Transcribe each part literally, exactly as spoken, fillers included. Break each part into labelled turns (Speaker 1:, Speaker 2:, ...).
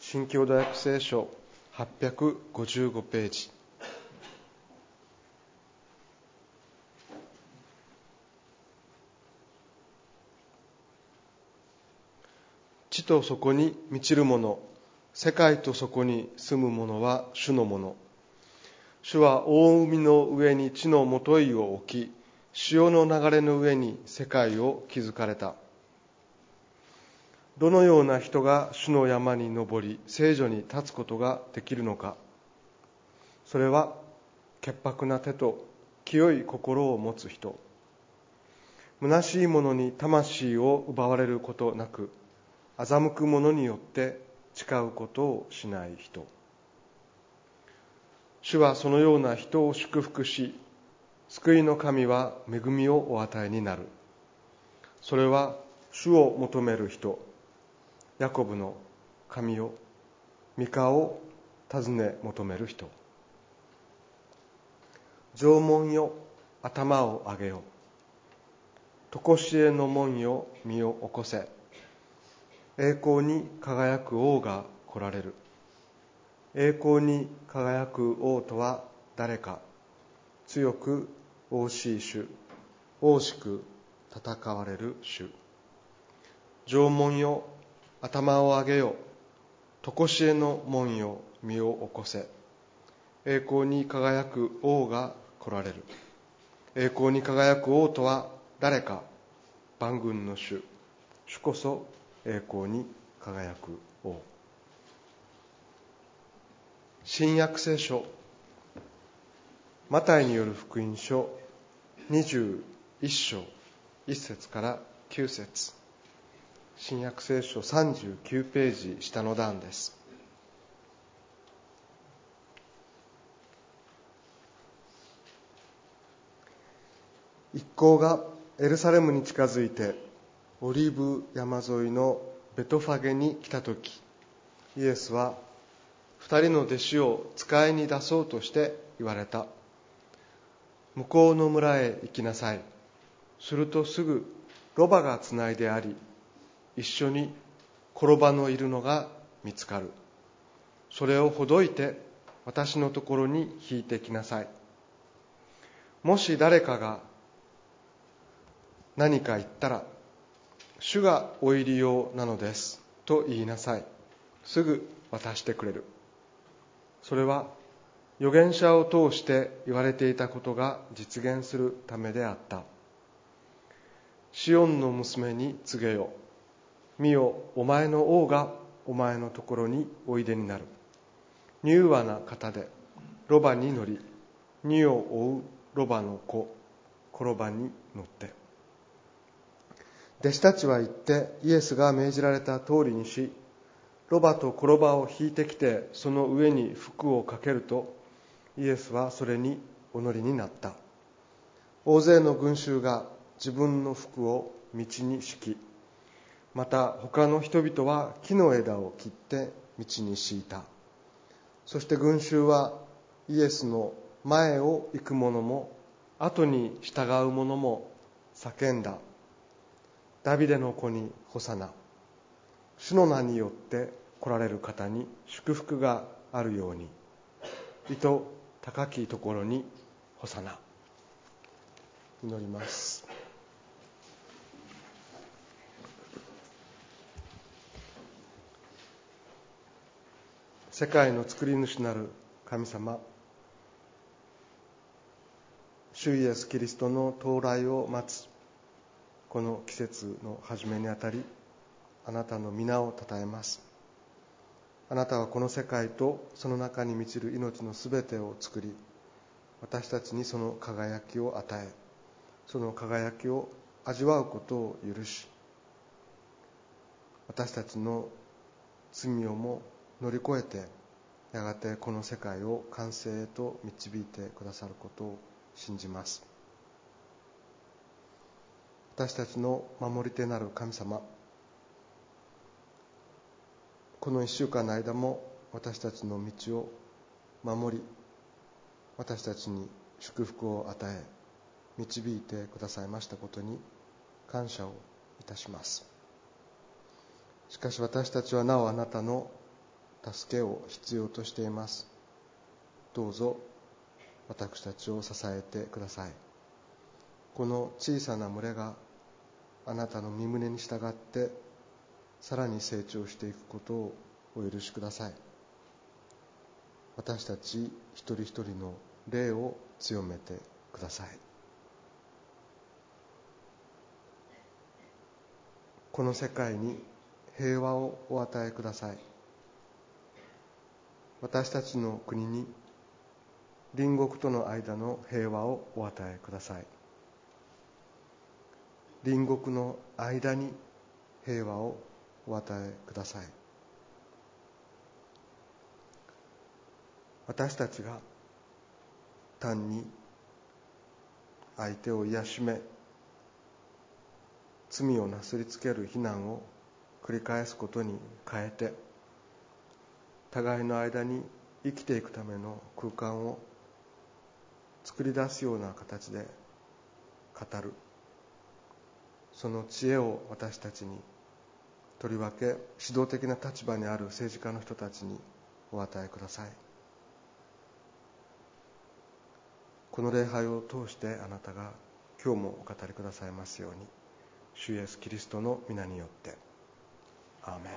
Speaker 1: 新共同訳聖書はっぴゃくごじゅうごページ。地とそこに満ちるもの、世界とそこに住むものは主のもの。主は大海の上に地のもといを置き、潮の流れの上に世界を築かれた。どのような人が主の山に登り、聖所に立つことができるのか。それは潔白な手と清い心を持つ人。虚しいものに魂を奪われることなく、欺く者によって誓うことをしない人。主はそのような人を祝福し、救いの神は恵みをお与えになる。それは主を求める人、ヤコブの神よ、御顔を尋ね求める人。城門よ、頭を上げよ。常しえの門よ、身を起こせ。栄光に輝く王が来られる。栄光に輝く王とは誰か。強く王しい主、王しく戦われる主。城門よ、頭を上げよ。常しえの門よ、身を起こせ。栄光に輝く王が来られる。栄光に輝く王とは誰か。万軍の主、主こそ栄光に輝く王。新約聖書マタイによる福音書にじゅういっ章いっ節からきゅう節。新約聖書さんじゅうきゅうページ下の段です。一行がエルサレムに近づいてオリーブ山沿いのベトファゲに来たとき、イエスは二人の弟子を使いに出そうとして言われた。向こうの村へ行きなさい。するとすぐロバがつないであり、一緒に転ばのいるのが見つかる。それをほどいて私のところに引いてきなさい。もし誰かが何か言ったら、主がお入り用なのですと言いなさい。すぐ渡してくれる。それは預言者を通して言われていたことが実現するためであった。シオンの娘に告げよ。見よ、お前の王がお前のところにおいでになる。柔和な方でロバに乗り、荷を追うロバの子、転ばに乗って。弟子たちは行ってイエスが命じられた通りにし、ロバと転ばを引いてきて、その上に服をかけると、イエスはそれにお乗りになった。大勢の群衆が自分の服を道に敷き、また他の人々は木の枝を切って道に敷いた。そして群衆はイエスの前を行く者も後に従う者も叫んだ。ダビデの子にホサナ。主の名によって来られる方に祝福があるように。意図高きところにホサナ。祈ります。世界の作り主なる神様、主イエスキリストの到来を待つこの季節の初めにあたり、あなたの皆を称えます。あなたはこの世界とその中に満ちる命のすべてを作り、私たちにその輝きを与え、その輝きを味わうことを許し、私たちの罪をも乗り越えて、やがてこの世界を完成へと導いてくださることを信じます。私たちの守り手なる神様、この一週間の間も私たちの道を守り、私たちに祝福を与え、導いてくださいましたことに感謝をいたします。しかし私たちはなおあなたの助けを必要としています。どうぞ私たちを支えてください。この小さな群れがあなたの御胸に従ってさらに成長していくことをお許しください。私たち一人一人の霊を強めてください。この世界に平和をお与えください。私たちの国に隣国との間の平和をお与えください。隣国の間に平和をお与えください。私たちが単に相手を癒しめ、罪をなすりつける非難を繰り返すことに変えて、互いの間に生きていくための空間を作り出すような形で語る、その知恵を私たちに、とりわけ指導的な立場にある政治家の人たちにお与えください。この礼拝を通してあなたが今日もお語りくださいますように、主イエスキリストの皆によってアーメン。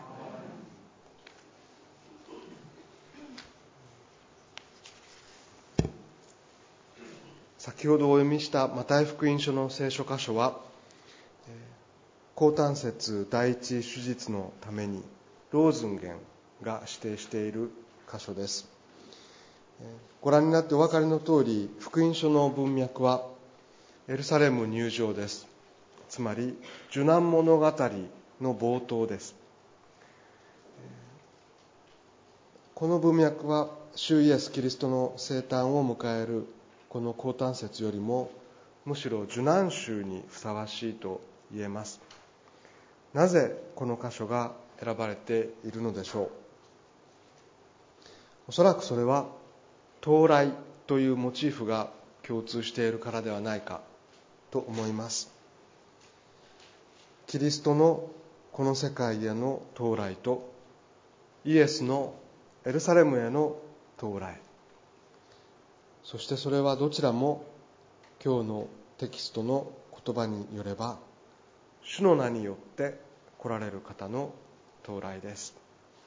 Speaker 1: 先ほどお読みしたマタイ福音書の聖書箇所は、高短節第一手術のためにローズンゲンが指定している箇所です。ご覧になってお分かりの通り、福音書の文脈はエルサレム入場です。つまり受難物語の冒頭です。この文脈は主イエスキリストの生誕を迎えるこの高短節よりもむしろ受難週にふさわしいと言えます。なぜこの箇所が選ばれているのでしょう。おそらくそれは到来というモチーフが共通しているからではないかと思います。キリストのこの世界への到来とイエスのエルサレムへの到来、そしてそれはどちらも今日のテキストの言葉によれば主の名によって来られる方の到来です。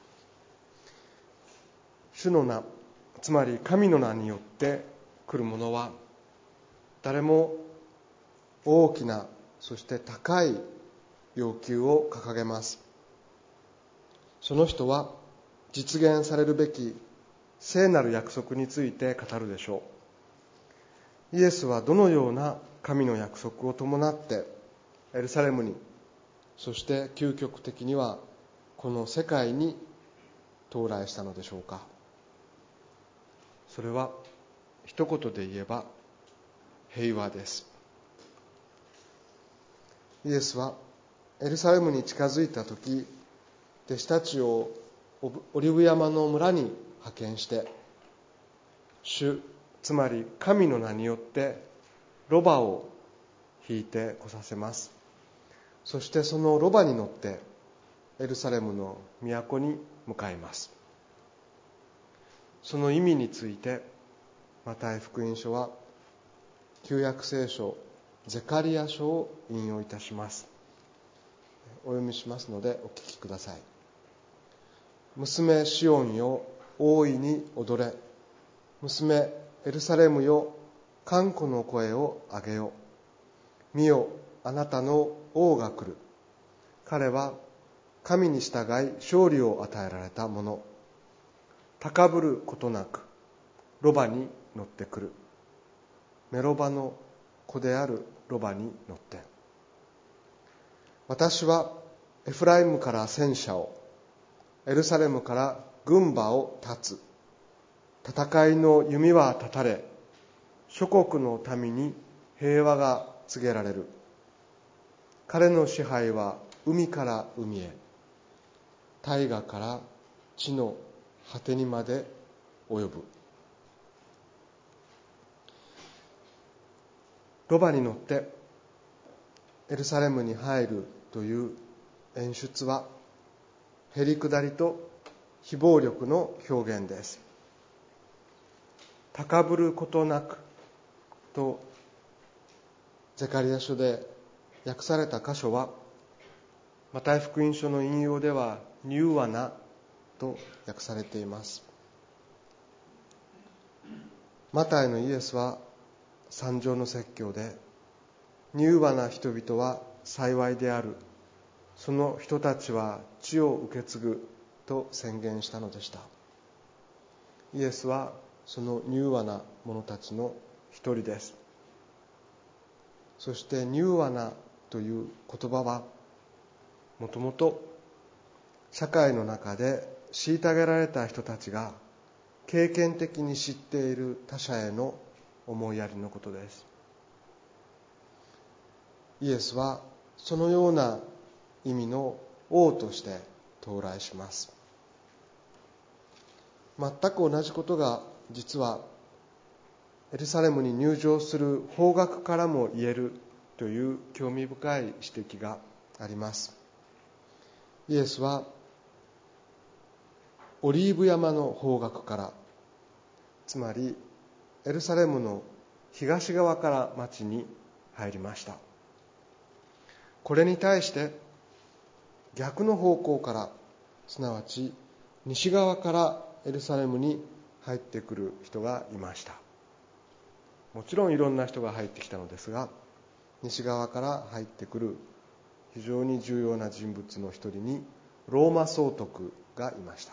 Speaker 1: 主の名、つまり神の名によって来るものは誰も大きなそして高い要求を掲げます。その人は実現されるべき聖なる約束について語るでしょう。イエスはどのような神の約束を伴ってエルサレムに、そして究極的にはこの世界に到来したのでしょうか。それは一言で言えば平和です。イエスはエルサレムに近づいたとき、弟子たちをオリブ山の村に派遣して、主、つまり神の名によってロバを引いて来させます。そしてそのロバに乗ってエルサレムの都に向かいます。その意味についてマタイ福音書は旧約聖書ゼカリヤ書を引用いたします。お読みしますのでお聞きください。娘シオンよ、大いに踊れ。娘エルサレムよ、歓呼の声を上げよ。見よ、あなたの王が来る。彼は神に従い勝利を与えられたもの。高ぶることなくロバに乗ってくる。メロバの子であるロバに乗って。私はエフライムから戦車を、エルサレムから軍馬を立つ。戦いの弓は断たれ、諸国の民に平和が告げられる。彼の支配は海から海へ、大河から地の果てにまで及ぶ。ロバに乗ってエルサレムに入るという演出はへりくだりと非暴力の表現です。高ぶることなくとゼカリヤ書で訳された箇所は、マタイ福音書の引用では柔和なと訳されています。マタイのイエスは三条の説教で、柔和な人々は幸いである、その人たちは地を受け継ぐと宣言したのでした。イエスはその柔和な者たちの一人です。そして柔和なという言葉は、もともと社会の中で虐げられた人たちが経験的に知っている他者への思いやりのことです。イエスはそのような意味の王として到来します。全く同じことが実はエルサレムに入場する方角からも言えるという興味深い指摘があります。イエスはオリーブ山の方角から、つまりエルサレムの東側から町に入りました。これに対して逆の方向から、すなわち西側からエルサレムに入ってくる人がいました。もちろんいろんな人が入ってきたのですが、西側から入ってくる非常に重要な人物の一人にローマ総督がいました。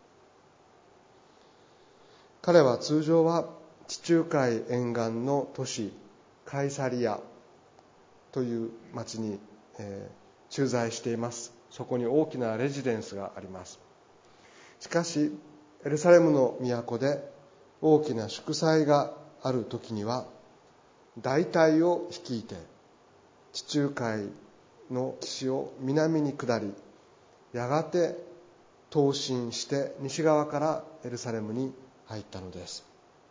Speaker 1: 彼は通常は地中海沿岸の都市カイサリアという町に、えー、駐在しています。そこに大きなレジデンスがあります。しかしエルサレムの都で大きな祝祭がある時には、大隊を率いて地中海の岸を南に下り、やがて東進して西側からエルサレムに入ったのです。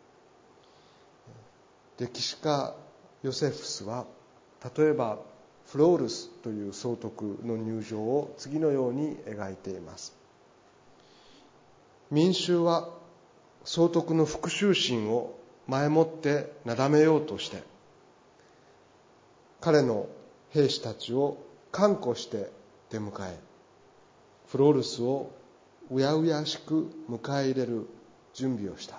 Speaker 1: 歴史家ヨセフスは、例えばフロールスという総督の入場を次のように描いています。民衆は総督の復讐心を前もってなだめようとして、彼の兵士たちを歓呼して出迎え、フロールスをうやうやしく迎え入れる準備をした。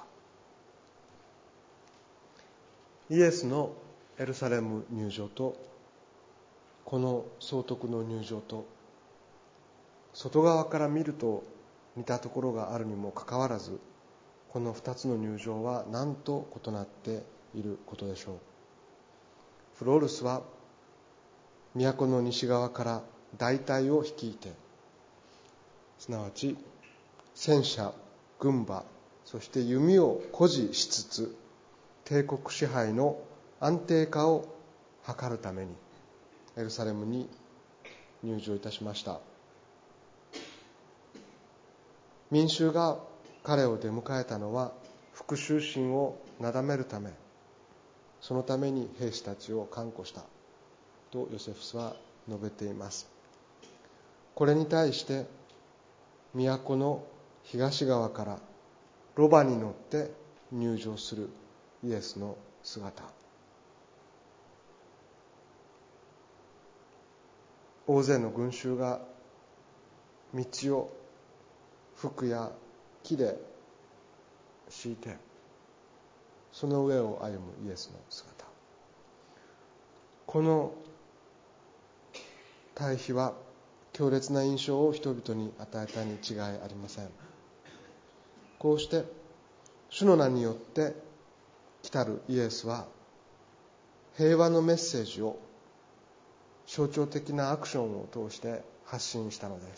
Speaker 1: イエスのエルサレム入場とこの総督の入場と、外側から見ると似たところがあるにもかかわらず、この二つの入場は何と異なっていることでしょう。フロールスは都の西側から大隊を率いて、すなわち戦車、軍馬、そして弓を誇示しつつ、帝国支配の安定化を図るためにエルサレムに入場いたしました。民衆が彼を出迎えたのは復讐心をなだめるため、そのために兵士たちを歓呼したとヨセフスは述べています。これに対して都の東側からロバに乗って入場するイエスの姿、大勢の群衆が道を服や木で敷いて、その上を歩むイエスの姿、この対比は強烈な印象を人々に与えたに違いありません。こうして主の名によって来たるイエスは、平和のメッセージを象徴的なアクションを通して発信したのです。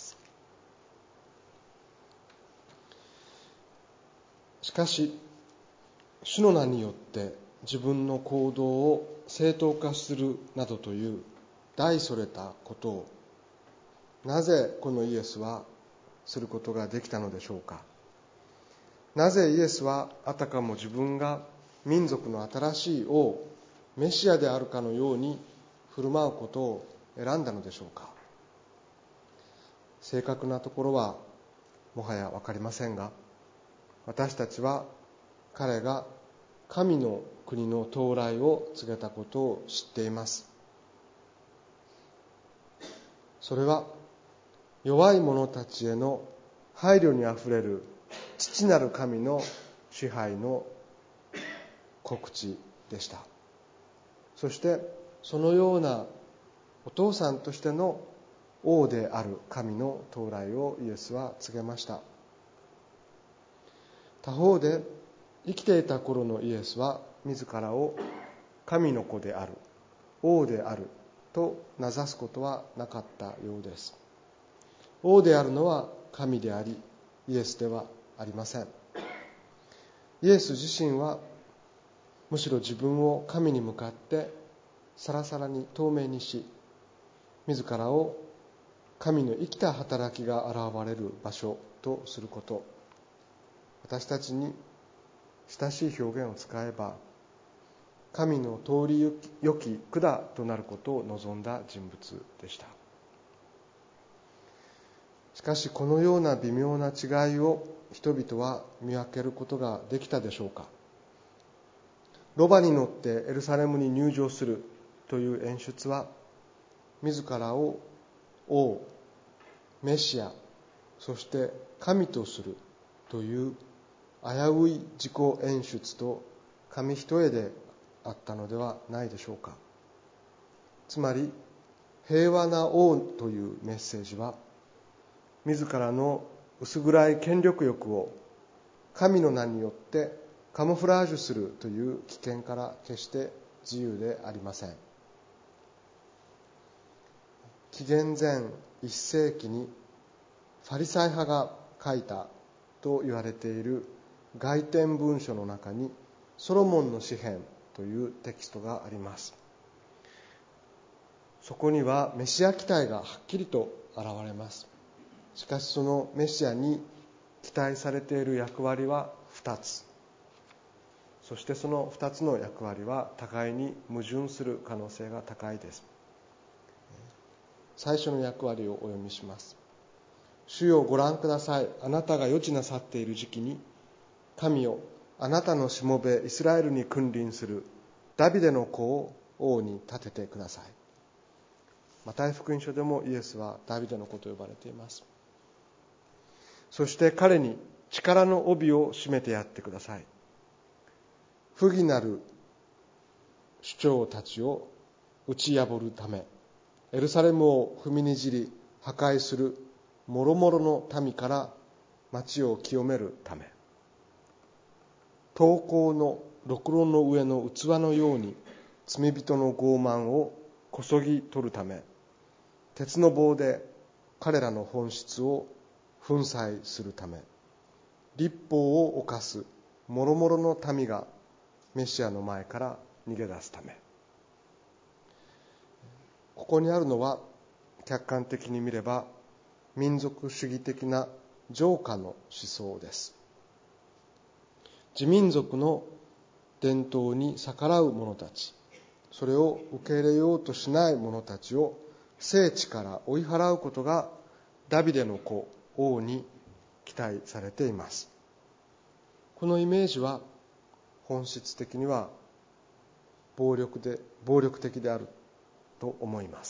Speaker 1: しかし主の名によって自分の行動を正当化するなどという大それたことを、なぜこのイエスはすることができたのでしょうか。なぜイエスはあたかも自分が民族の新しい王、メシアであるかのように振る舞うことを選んだのでしょうか。正確なところはもはや分かりませんが、私たちは彼が神の国の到来を告げたことを知っています。それは弱い者たちへの配慮にあふれる父なる神の支配の告知でした。そしてそのようなお父さんとしての王である神の到来をイエスは告げました。他方で生きていた頃のイエスは自らを神の子である、王であると名指すことはなかったようです。王であるのは神であり、イエスではありません。イエス自身はむしろ自分を神に向かってさらさらに透明にし、自らを神の生きた働きが現れる場所とすること、私たちに親しい表現を使えば、神の通りよき管となることを望んだ人物でした。しかしこのような微妙な違いを人々は見分けることができたでしょうか。ロバに乗ってエルサレムに入場するという演出は、自らを王、メシア、そして神とするという危うい自己演出と紙一重であったのではないでしょうか。つまり平和な王というメッセージは、自らの薄暗い権力欲を神の名によってカモフラージュするという危険から決して自由でありません。紀元前いっ世紀にファリサイ派が書いたと言われている外典文書の中にソロモンの詩編というテキストがあります。そこにはメシア期待がはっきりと現れます。しかしそのメシアに期待されている役割はふたつ。そしてそのふたつの役割は互いに矛盾する可能性が高いです。最初の役割をお読みします。主よ、ご覧ください。あなたが予知なさっている時期に、神よ、あなたのしもべイスラエルに君臨するダビデの子を王に立ててください。マタイ福音書でもイエスはダビデの子と呼ばれています。そして彼に力の帯を締めてやってください。不義なる首長たちを打ち破るため、エルサレムを踏みにじり破壊する諸々の民から町を清めるため、刀工のろくろの上の器のように罪人の傲慢をこそぎ取るため、鉄の棒で彼らの本質を粉砕するため、律法を犯す諸々の民がメシアの前から逃げ出すため。ここにあるのは客観的に見れば民族主義的な浄化の思想です。自民族の伝統に逆らう者たち、それを受け入れようとしない者たちを聖地から追い払うことがダビデの子王に期待されています。このイメージは本質的には暴力で暴力的であると思います。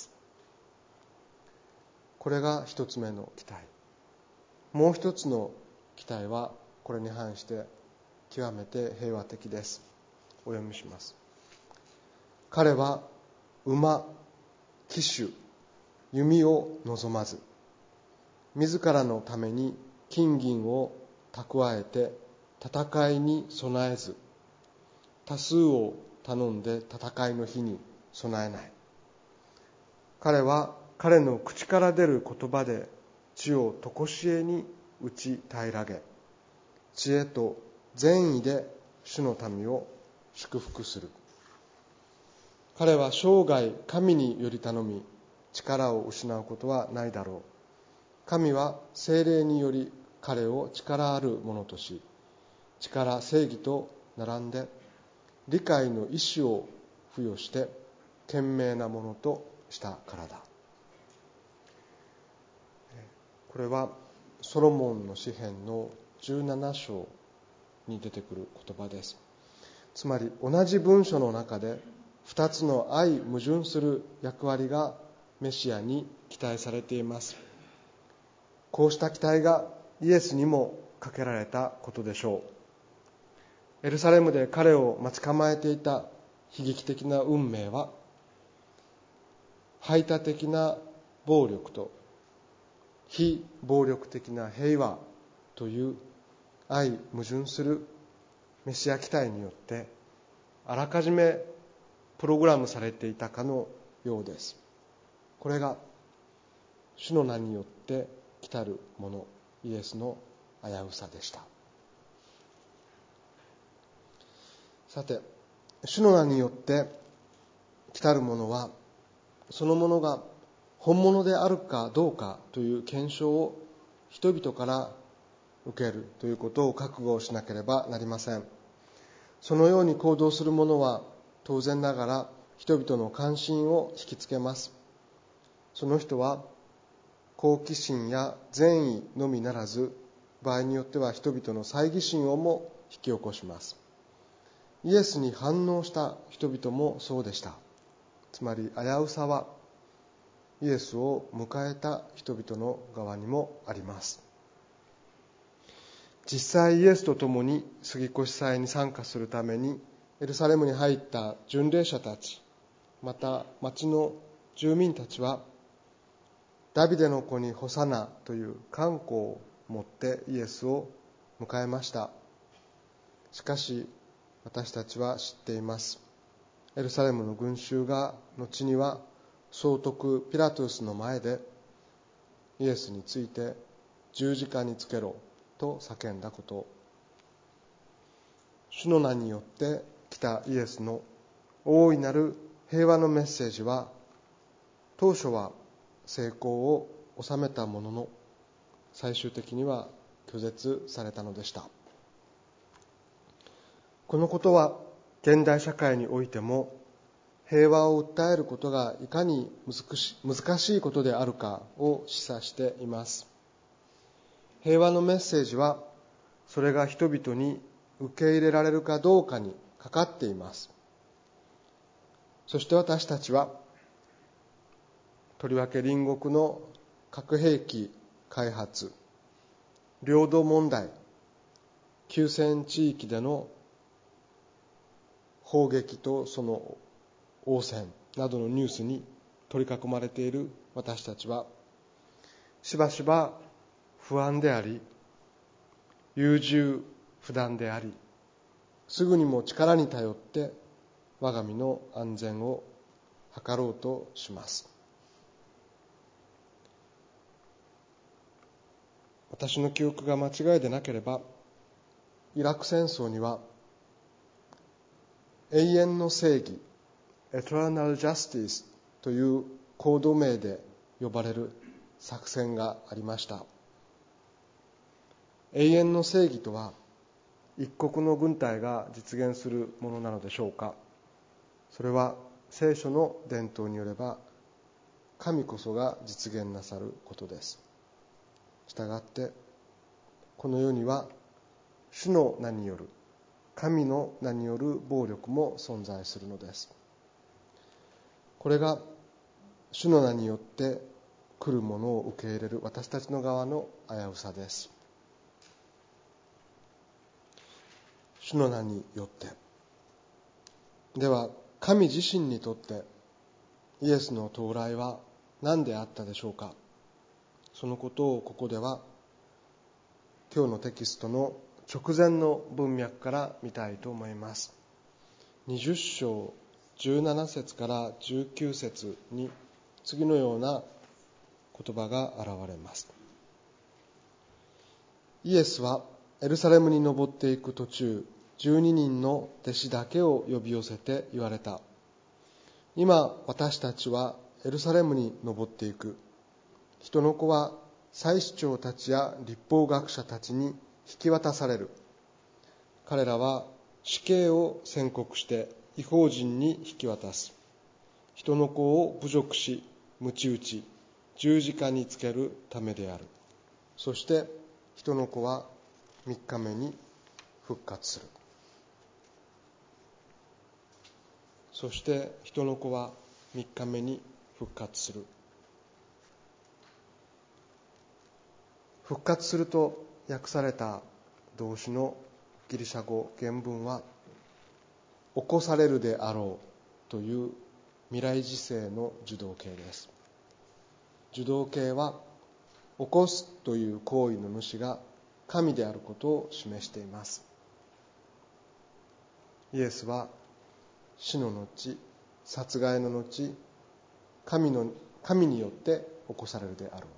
Speaker 1: これが一つ目の期待。もう一つの期待はこれに反して極めて平和的です。お読みします。彼は馬、騎手、弓を望まず、自らのために金銀を蓄えて戦いに備えず、多数を頼んで戦いの日に備えない。彼は彼の口から出る言葉で地を常しえに打ち平らげ、知恵と善意で主の民を祝福する。彼は生涯神により頼み、力を失うことはないだろう。神は聖霊により彼を力あるものとし、力、正義と並んで理解の意志を付与して賢明なものとしたからだ。これはソロモンの詩編のじゅうなな章に出てくる言葉です。つまり同じ文書の中で二つの相矛盾する役割がメシアに期待されています。こうした期待がイエスにもかけられたことでしょう。エルサレムで彼を待ち構えていた悲劇的な運命は、排他的な暴力と非暴力的な平和という相矛盾するメシア期待によってあらかじめプログラムされていたかのようです。これが主の名によって来たるもの、イエスの危うさでした。さて、主の名によって来たるものは、そのものが本物であるかどうかという検証を人々から受けるということを覚悟しなければなりません。そのように行動する者は当然ながら人々の関心を引きつけます。その人は好奇心や善意のみならず、場合によっては人々の猜疑心をも引き起こします。イエスに反応した人々もそうでした。つまり危うさはイエスを迎えた人々の側にもあります。実際イエスと共に杉越祭に参加するためにエルサレムに入った巡礼者たち、また町の住民たちは、ダビデの子にホサナという歓呼を持ってイエスを迎えました。しかし私たちは知っています。エルサレムの群衆が後には総督ピラトゥスの前でイエスについて十字架につけろと叫んだこと。主の名によって来たイエスの大いなる平和のメッセージは、当初は成功を収めたものの、最終的には拒絶されたのでした。このことは現代社会においても、平和を訴えることがいかに難しいことであるかを示唆しています。平和のメッセージは、それが人々に受け入れられるかどうかにかかっています。そして私たちは、とりわけ隣国の核兵器開発、領土問題、休戦地域での砲撃とその応戦などのニュースに取り囲まれている私たちは、しばしば不安であり、優柔不断であり、すぐにも力に頼って我が身の安全を図ろうとします。私の記憶が間違いでなければ、イラク戦争には永遠の正義、Eternal Justice というコード名で呼ばれる作戦がありました。永遠の正義とは、一国の軍隊が実現するものなのでしょうか。それは聖書の伝統によれば、神こそが実現なさることです。したがって、この世には主の名による、神の名による暴力も存在するのです。これが主の名によって来るものを受け入れる私たちの側の危うさです。主の名によって。では、神自身にとってイエスの到来は何であったでしょうか。そのことをここでは今日のテキストの直前の文脈から見たいと思います。にじゅっ章じゅうなな節からじゅうきゅう節に次のような言葉が現れます。イエスはエルサレムに登っていく途中、じゅうににんの弟子だけを呼び寄せて言われた。今私たちはエルサレムに登っていく。人の子は祭司長たちや律法学者たちに引き渡される。彼らは死刑を宣告して異邦人に引き渡す。人の子を侮辱し、鞭打ち、十字架につけるためである。そして人の子は三日目に復活する。そして人の子は三日目に復活する。復活すると訳された動詞のギリシャ語原文は起こされるであろうという未来時世の受動形です。受動形は起こすという行為の主が神であることを示しています。イエスは死の後、殺害の後、神の神によって起こされるであろう。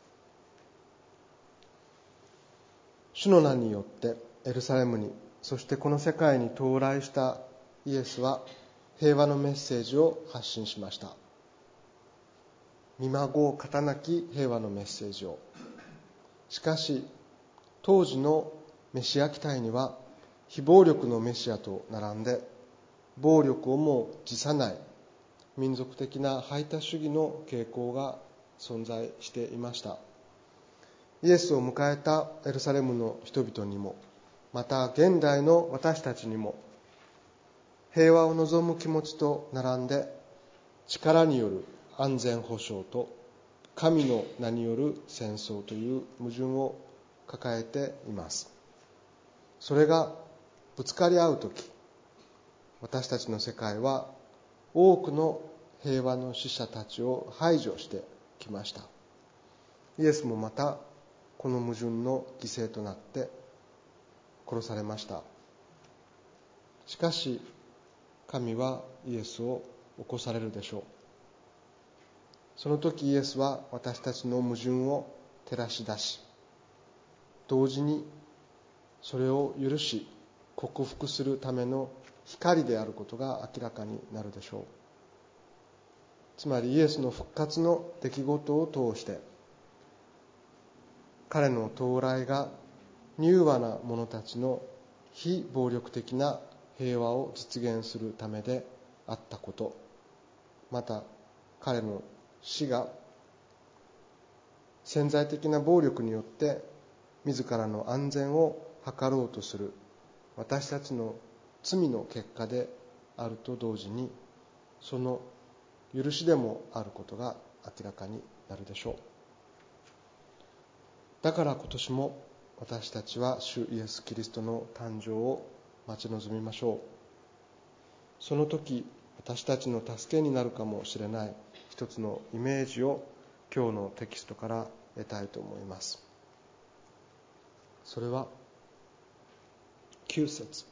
Speaker 1: 主の名によってエルサレムに、そしてこの世界に到来したイエスは平和のメッセージを発信しました。見まごう方なき平和のメッセージを。しかし当時のメシア期待には非暴力のメシアと並んで暴力をも辞さない民族的な排他主義の傾向が存在していました。イエスを迎えたエルサレムの人々にも、また現代の私たちにも、平和を望む気持ちと並んで力による安全保障と神の名による戦争という矛盾を抱えています。それがぶつかり合うとき、私たちの世界は多くの平和の使者たちを排除してきました。イエスもまたこの矛盾の犠牲となって殺されました。しかし神はイエスを起こされるでしょう。その時イエスは私たちの矛盾を照らし出し、同時にそれを許し克服するための光であることが明らかになるでしょう。つまりイエスの復活の出来事を通して彼の到来が柔和な者たちの非暴力的な平和を実現するためであったこと、また彼の死が潜在的な暴力によって自らの安全を図ろうとする私たちの罪の結果であると同時に、その許しでもあることが明らかになるでしょう。だから今年も私たちは主イエス・キリストの誕生を待ち望みましょう。その時私たちの助けになるかもしれない一つのイメージを今日のテキストから得たいと思います。それはきゅう節、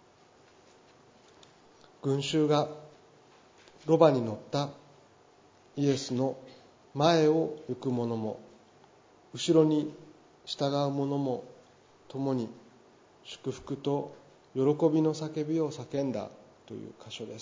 Speaker 1: 群衆がロバに乗ったイエスの前を行く者も後ろに従う者も共に祝福と喜びの叫びを叫んだという箇所です。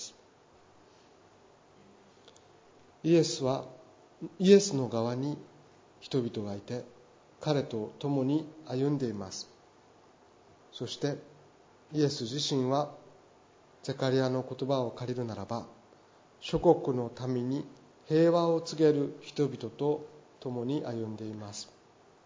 Speaker 1: イエスはイエスの側に人々がいて彼と共に歩んでいます。そしてイエス自身はゼカリアの言葉を借りるならば、諸国の民に平和を告げる人々と共に歩んでいます。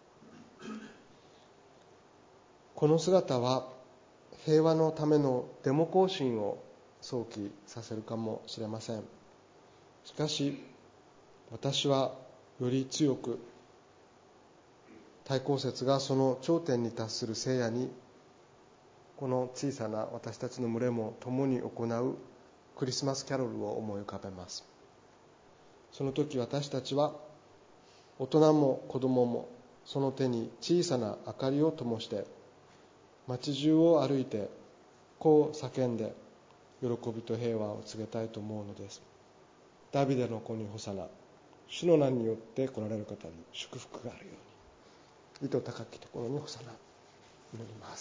Speaker 1: この姿は平和のためのデモ行進を想起させるかもしれません。しかし私はより強く対抗節がその頂点に達する聖夜に、この小さな私たちの群れも共に行うクリスマスキャロルを思い浮かべます。その時私たちは大人も子供もその手に小さな明かりを灯して街中を歩いてこう叫んで喜びと平和を告げたいと思うのです。ダビデの子にホサナ、主の名によって来られる方に祝福があるように、糸高きところにホサナ、祈ります。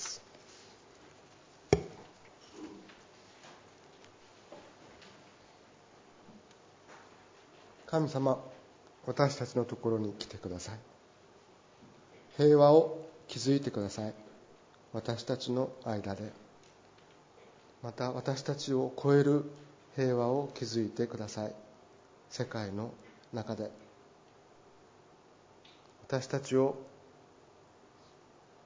Speaker 1: 神様、私たちのところに来てください。平和を築いてください。私たちの間で、また私たちを超える平和を築いてください。世界の中で私たちを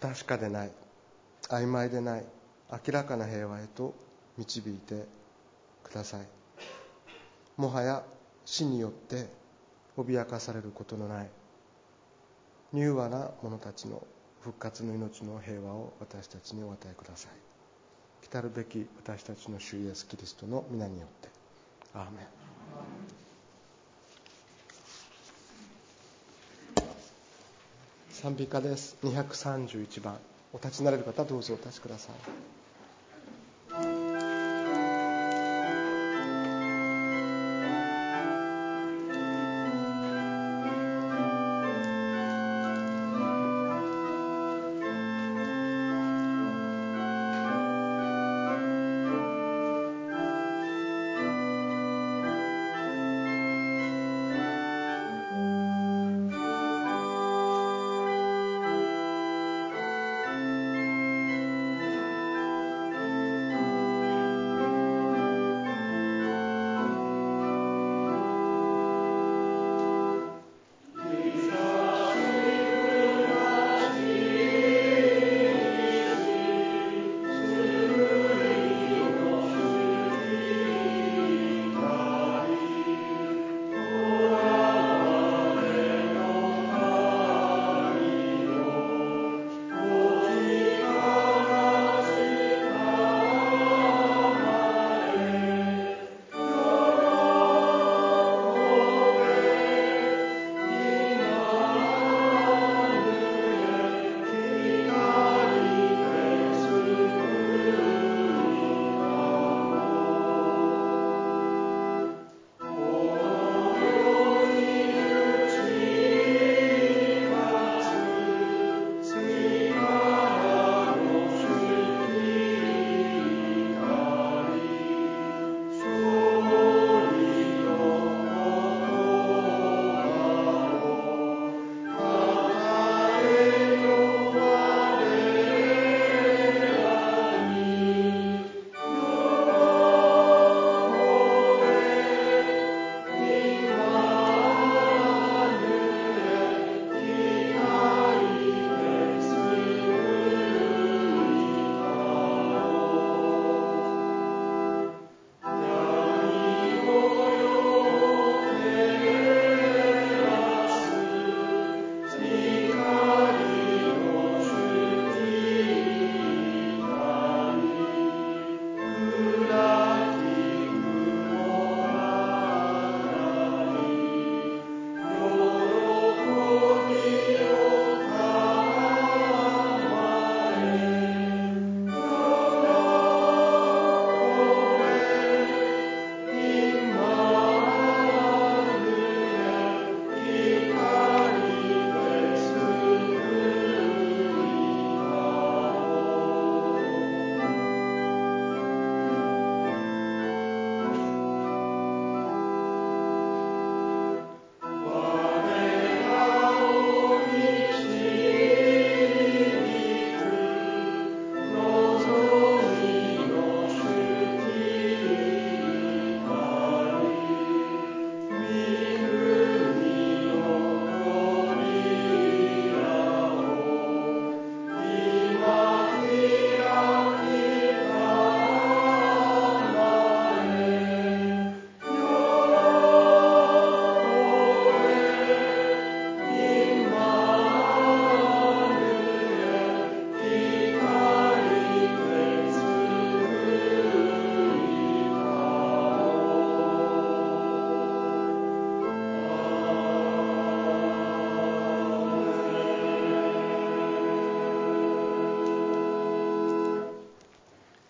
Speaker 1: 確かでない、曖昧でない、明らかな平和へと導いてください。もはや死によって脅かされることのない柔和な者たちの復活の命の平和を私たちにお与えください。来るべき私たちの主イエスキリストの皆によってアーメン。賛美歌です。にひゃくさんじゅういちばん。お立ちになれる方どうぞお立ちください。